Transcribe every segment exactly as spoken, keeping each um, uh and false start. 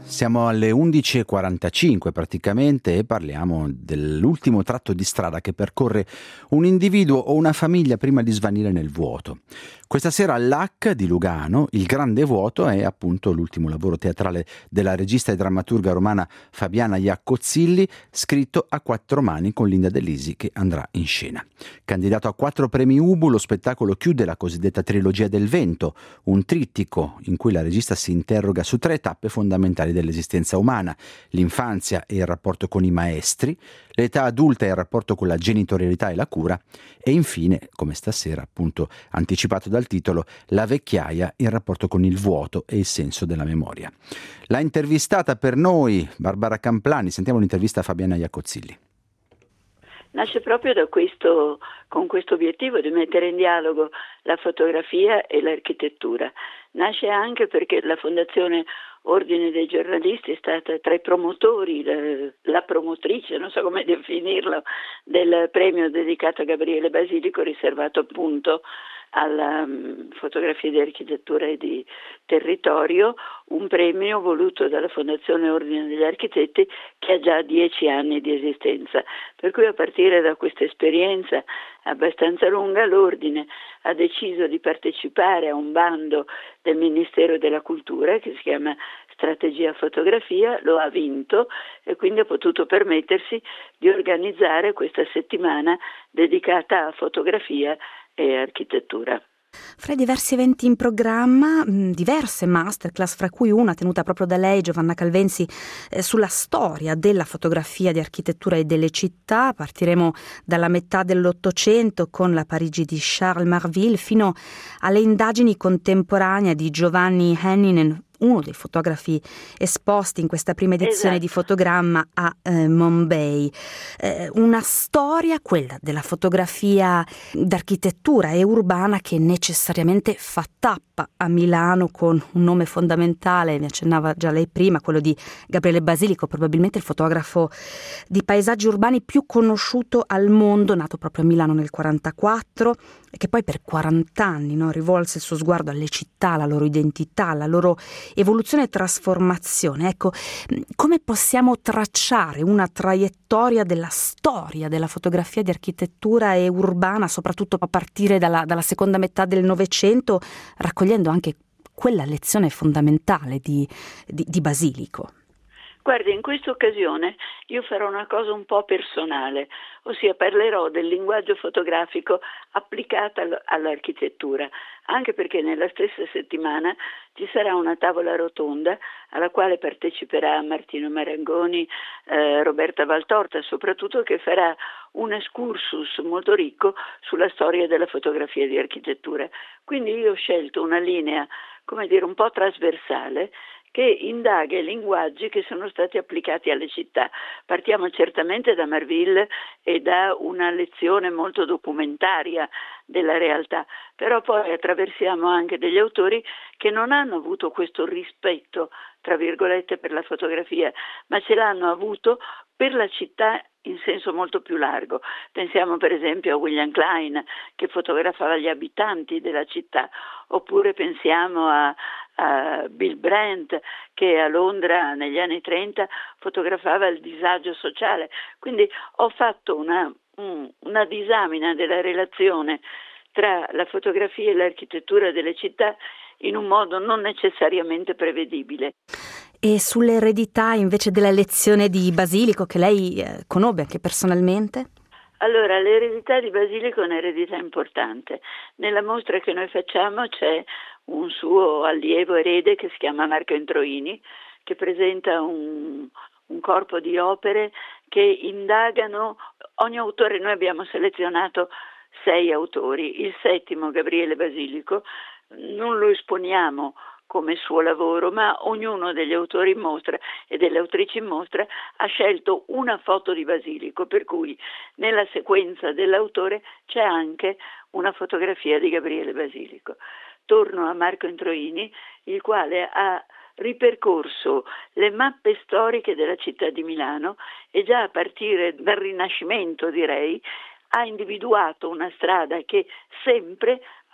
Siamo alle undici e quarantacinque praticamente e parliamo dell'ultimo tratto di strada che percorre un individuo o una famiglia prima di svanire nel vuoto. Questa sera all'A C di Lugano, Il Grande Vuoto è appunto l'ultimo lavoro teatrale della regista e drammaturga romana Fabiana Iaccozzilli, scritto a quattro mani con Linda De Lisi che andrà in scena. Candidato a quattro premi Ubu, lo spettacolo chiude la cosiddetta trilogia del vento, un trittico in cui la regista si interroga su tre tappe fondamentali dell'esistenza umana: l'infanzia e il rapporto con i maestri, l'età adulta e il rapporto con la genitorialità e la cura, e infine, come stasera appunto anticipato dal titolo, la vecchiaia, il rapporto con il vuoto e il senso della memoria. L'ha intervistata per noi Barbara Camplani. Sentiamo l'intervista a Fabiana Iaccozzilli. Nasce proprio da questo, con questo obiettivo di mettere in dialogo la fotografia e l'architettura. Nasce anche perché la Fondazione Ordine dei Giornalisti è stata tra i promotori, la, la promotrice, non so come definirlo, del premio dedicato a Gabriele Basilico, riservato appunto alla um, fotografia di architettura e di territorio, un premio voluto dalla Fondazione Ordine degli Architetti che ha già dieci anni di esistenza. Per cui a partire da questa esperienza abbastanza lunga l'Ordine ha deciso di partecipare a un bando del Ministero della Cultura che si chiama Strategia Fotografia, lo ha vinto e quindi ha potuto permettersi di organizzare questa settimana dedicata a fotografia e architettura. Fra i diversi eventi in programma, mh, diverse masterclass, fra cui una tenuta proprio da lei, Giovanna Calvensi, eh, sulla storia della fotografia di architettura e delle città. Partiremo dalla metà dell'Ottocento con la Parigi di Charles Marville fino alle indagini contemporanee di Giovanni Henninen, uno dei fotografi esposti in questa prima edizione esatto. di Fotogramma a eh, Mumbai. Eh, una storia, quella della fotografia d'architettura e urbana, che necessariamente fa tappa a Milano con un nome fondamentale, mi accennava già lei prima, quello di Gabriele Basilico, probabilmente il fotografo di paesaggi urbani più conosciuto al mondo, nato proprio a Milano nel quarantaquattro e che poi per quaranta anni no, rivolse il suo sguardo alle città, alla loro identità, alla loro evoluzione e trasformazione. Ecco, come possiamo tracciare una traiettoria della storia della fotografia di architettura e urbana, soprattutto a partire dalla, dalla seconda metà del Novecento, raccogliendo anche quella lezione fondamentale di, di, di Basilico? Guardi, in questa occasione io farò una cosa un po' personale, ossia parlerò del linguaggio fotografico applicato all'architettura, anche perché nella stessa settimana ci sarà una tavola rotonda alla quale parteciperà Martino Marangoni, eh, Roberta Valtorta, soprattutto, che farà un excursus molto ricco sulla storia della fotografia di architettura. Quindi io ho scelto una linea, come dire, un po' trasversale, che indaga i linguaggi che sono stati applicati alle città. Partiamo certamente da Marville e da una lezione molto documentaria della realtà, però poi attraversiamo anche degli autori che non hanno avuto questo rispetto, tra virgolette, per la fotografia, ma ce l'hanno avuto per la città in senso molto più largo. Pensiamo per esempio a William Klein, che fotografava gli abitanti della città, oppure pensiamo a, a Bill Brandt, che a Londra negli anni trenta fotografava il disagio sociale. Quindi ho fatto una, una disamina della relazione tra la fotografia e l'architettura delle città in un modo non necessariamente prevedibile. E sull'eredità invece della lezione di Basilico, che lei eh, conobbe anche personalmente? Allora, l'eredità di Basilico è un'eredità importante. Nella mostra che noi facciamo c'è un suo allievo erede che si chiama Marco Entroini, che presenta un, un corpo di opere che indagano ogni autore. Noi abbiamo selezionato sei autori. Il settimo, Gabriele Basilico, non lo esponiamo come suo lavoro, ma ognuno degli autori in mostra e delle autrici in mostra ha scelto una foto di Basilico, per cui nella sequenza dell'autore c'è anche una fotografia di Gabriele Basilico. Torno a Marco Entroini, il quale ha ripercorso le mappe storiche della città di Milano e già a partire dal Rinascimento, direi, ha individuato una strada che sempre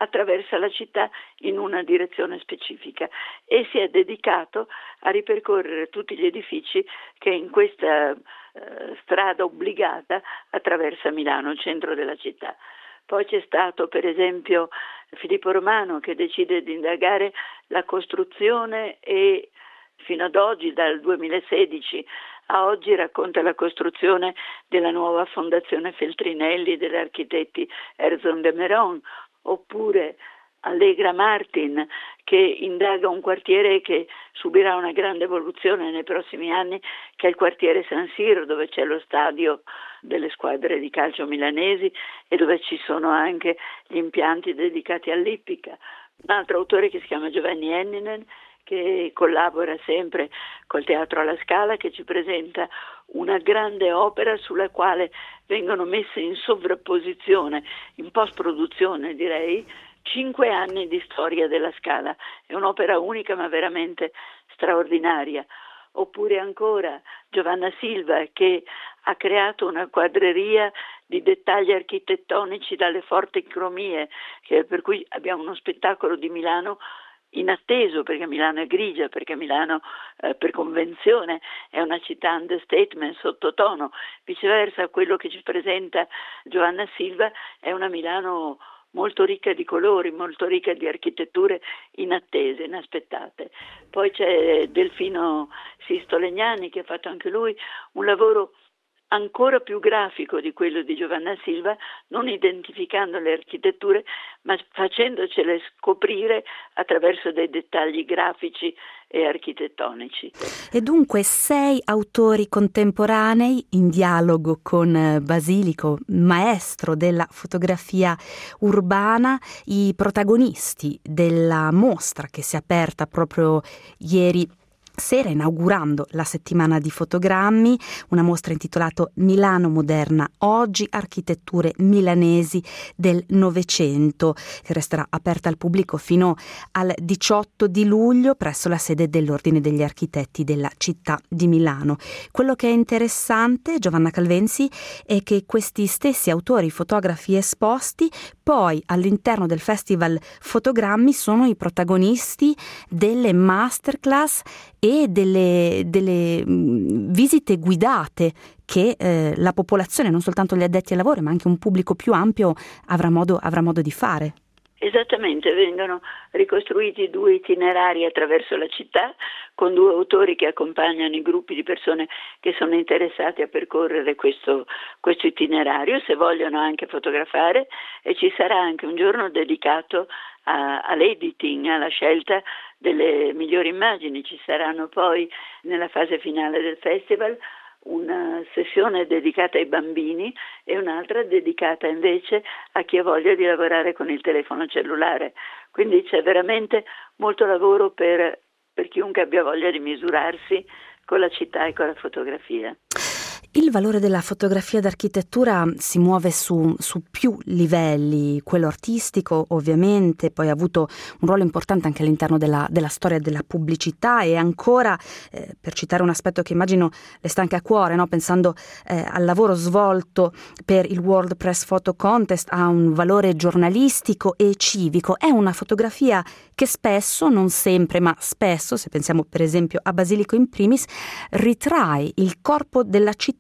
attraversa la città in una direzione specifica e si è dedicato a ripercorrere tutti gli edifici che in questa eh, strada obbligata attraversa Milano, il centro della città. Poi c'è stato per esempio Filippo Romano che decide di indagare la costruzione e fino ad oggi, dal duemilasedici a oggi, racconta la costruzione della nuova fondazione Feltrinelli degli architetti Herzog de Meuron, oppure Allegra Martin che indaga un quartiere che subirà una grande evoluzione nei prossimi anni, che è il quartiere San Siro, dove c'è lo stadio delle squadre di calcio milanesi e dove ci sono anche gli impianti dedicati all'ippica. Un altro autore che si chiama Giovanni Enninen, che collabora sempre col Teatro alla Scala, che ci presenta una grande opera sulla quale vengono messe in sovrapposizione, in post-produzione direi, cinque anni di storia della Scala. È un'opera unica ma veramente straordinaria. Oppure ancora Giovanna Silva che ha creato una quadreria di dettagli architettonici dalle forti cromie, che, per cui abbiamo uno spettacolo di Milano inatteso, perché Milano è grigia, perché Milano eh, per convenzione è una città understatement, sottotono. Viceversa, quello che ci presenta Giovanna Silva è una Milano molto ricca di colori, molto ricca di architetture inattese, inaspettate. Poi c'è Delfino Sisto Legnani che ha fatto anche lui un lavoro ancora più grafico di quello di Giovanna Silva, non identificando le architetture, ma facendocele scoprire attraverso dei dettagli grafici e architettonici. E dunque sei autori contemporanei in dialogo con Basilico, maestro della fotografia urbana, i protagonisti della mostra che si è aperta proprio ieri sera, inaugurando la settimana di fotogrammi, una mostra intitolata Milano Moderna Oggi, architetture milanesi del Novecento, che resterà aperta al pubblico fino al diciotto di luglio presso la sede dell'Ordine degli Architetti della città di Milano. Quello che è interessante, Giovanna Calvensi, è che questi stessi autori, fotografi esposti, poi all'interno del Festival Fotogrammi sono i protagonisti delle masterclass e delle, delle visite guidate che eh, la popolazione, non soltanto gli addetti ai lavori, ma anche un pubblico più ampio avrà modo, avrà modo di fare. Esattamente, vengono ricostruiti due itinerari attraverso la città con due autori che accompagnano i gruppi di persone che sono interessati a percorrere questo, questo itinerario, se vogliono anche fotografare, e ci sarà anche un giorno dedicato a, all'editing, alla scelta delle migliori immagini. Ci saranno poi nella fase finale del festival una sessione dedicata ai bambini e un'altra dedicata invece a chi ha voglia di lavorare con il telefono cellulare. Quindi c'è veramente molto lavoro per, per chiunque abbia voglia di misurarsi con la città e con la fotografia. Il valore della fotografia d'architettura si muove su, su più livelli, quello artistico ovviamente, poi ha avuto un ruolo importante anche all'interno della, della storia della pubblicità e ancora, eh, per citare un aspetto che immagino le sta anche a cuore, no? Pensando eh, al lavoro svolto per il World Press Photo Contest, ha un valore giornalistico e civico, è una fotografia che spesso, non sempre, ma spesso, se pensiamo per esempio a Basilico in primis, ritrae il corpo della città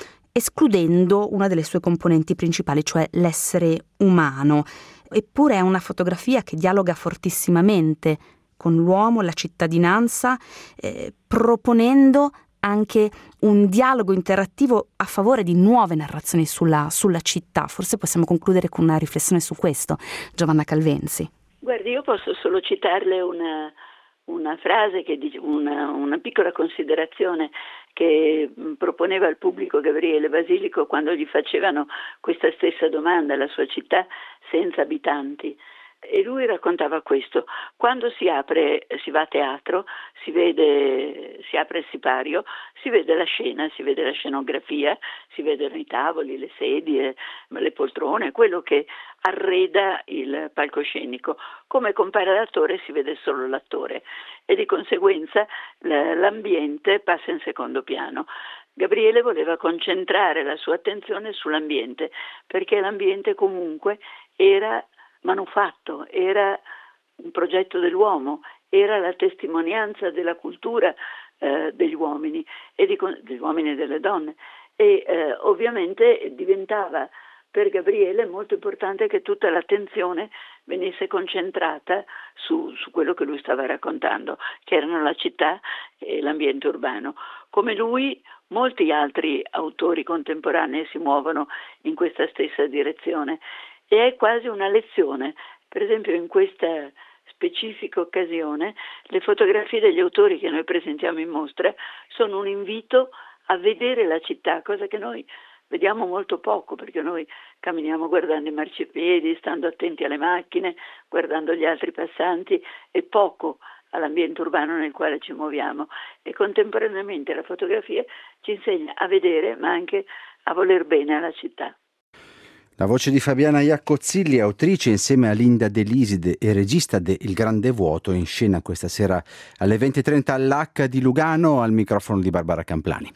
escludendo una delle sue componenti principali, cioè l'essere umano. Eppure è una fotografia che dialoga fortissimamente con l'uomo, la cittadinanza, eh, proponendo anche un dialogo interattivo a favore di nuove narrazioni sulla, sulla città. Forse possiamo concludere con una riflessione su questo, Giovanna Calvensi. Guardi, io posso solo citarle una, una frase, che dice, una, una piccola considerazione che proponeva al pubblico Gabriele Basilico quando gli facevano questa stessa domanda, la sua città senza abitanti. E lui raccontava questo: quando si apre, si va a teatro, si vede, si apre il sipario, si vede la scena, si vede la scenografia, si vedono i tavoli, le sedie, le poltrone, quello che arreda il palcoscenico. Come compare l'attore si vede solo l'attore e di conseguenza l'ambiente passa in secondo piano. Gabriele voleva concentrare la sua attenzione sull'ambiente, perché l'ambiente comunque era manufatto, era un progetto dell'uomo, era la testimonianza della cultura eh, degli uomini e di, degli uomini e delle donne e eh, ovviamente diventava per Gabriele molto importante che tutta l'attenzione venisse concentrata su, su quello che lui stava raccontando, che erano la città e l'ambiente urbano. Come lui, molti altri autori contemporanei si muovono in questa stessa direzione e è quasi una lezione. Per esempio, in questa specifica occasione, le fotografie degli autori che noi presentiamo in mostra sono un invito a vedere la città, cosa che noi vediamo molto poco, perché noi camminiamo guardando i marciapiedi, stando attenti alle macchine, guardando gli altri passanti e poco all'ambiente urbano nel quale ci muoviamo. E contemporaneamente la fotografia ci insegna a vedere, ma anche a voler bene alla città. La voce di Fabiana Iaccozzilli, autrice insieme a Linda Deliside e regista de Il Grande Vuoto, in scena questa sera alle venti e trenta all'H di Lugano, al microfono di Barbara Camplani.